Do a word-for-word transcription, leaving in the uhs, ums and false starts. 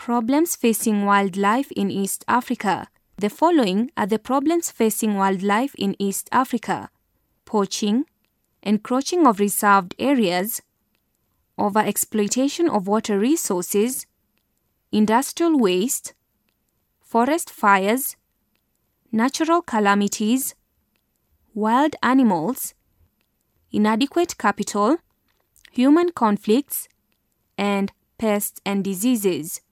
Problems facing wildlife in East Africa. The following are the problems facing wildlife in East Africa: poaching, encroaching of reserved areas, overexploitation of water resources, industrial waste, forest fires, natural calamities, wild animals, inadequate capital, human conflicts, and pests and diseases.